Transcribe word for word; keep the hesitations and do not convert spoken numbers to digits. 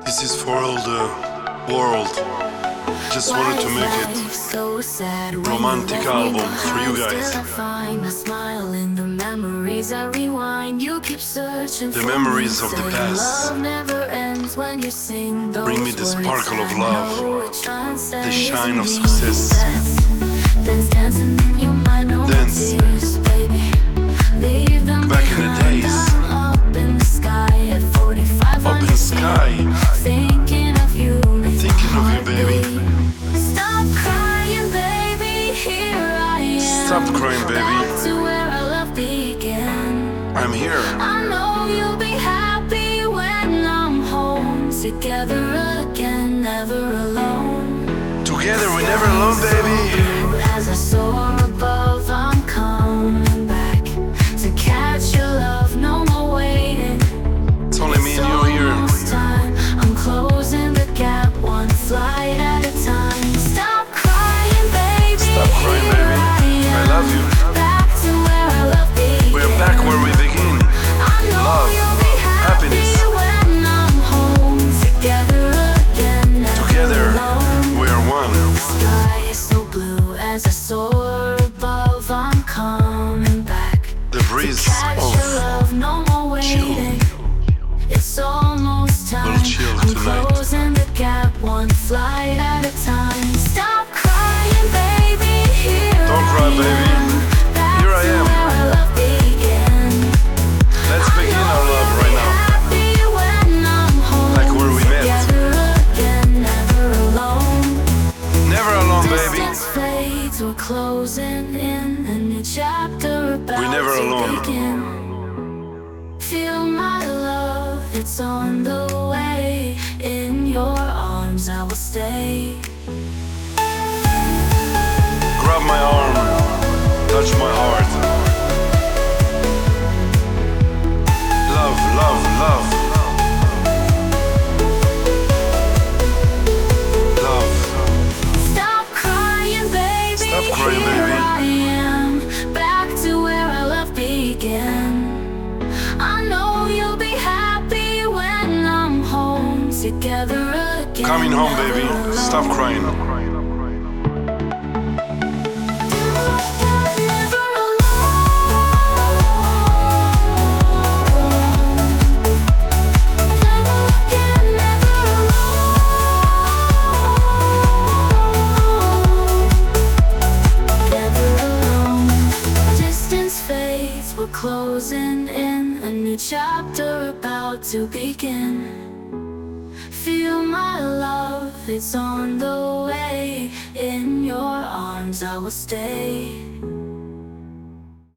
This is for all the world. Just wanted to make it romantic album for you guys. The memories of the past bring me the sparkle of love, the shine of success. Dance. Back in the days. Up in the sky. Thinking of you, baby. Stop crying, baby. Here I am. Stop crying, baby. Back to where our love began. I'm here. I know you'll be happy when I'm home. Together again, never alone. Together we're never alone, baby. As I soar above, I'm coming back to catch your love, no more waiting. It's only me and you here. Time. I'm closing the gap, one flight at a time. Stop crying, baby. Stop crying, baby. I love you. Back to where our love began. We're back where we begin. I know Love, you'll be happy happiness. when I'm home. Together again, never Together alone. we are one. The sky is so blue as I soar above. I'm coming back. The breeze Catch of your love, no more waiting. It's almost time. Little chill I'm tonight. closing the gap, one flight at a time. Stop crying, baby. Here Don't cry, I baby. am. Back Here I to am. where our love began. Let's I begin know our love you'll right be now. happy when I'm home. Like where we met. Together again, never alone. Never alone, baby. Distance fades, we're closing in a new chapter about We're never to alone. begin. Feel my love, it's on the way. In your arms I will stay. Grab my arm, touch my heart. Love, love, love. Love. Stop crying, baby. Stop crying, Here baby. I am, back to where our love began. I know you'll be happy when I'm home. Together again. Coming home, baby. never Stop alone. crying. Never alone. Distance fades, we're closing in a new chapter about to begin. Feel my love, it's on the way. In your arms I will stay.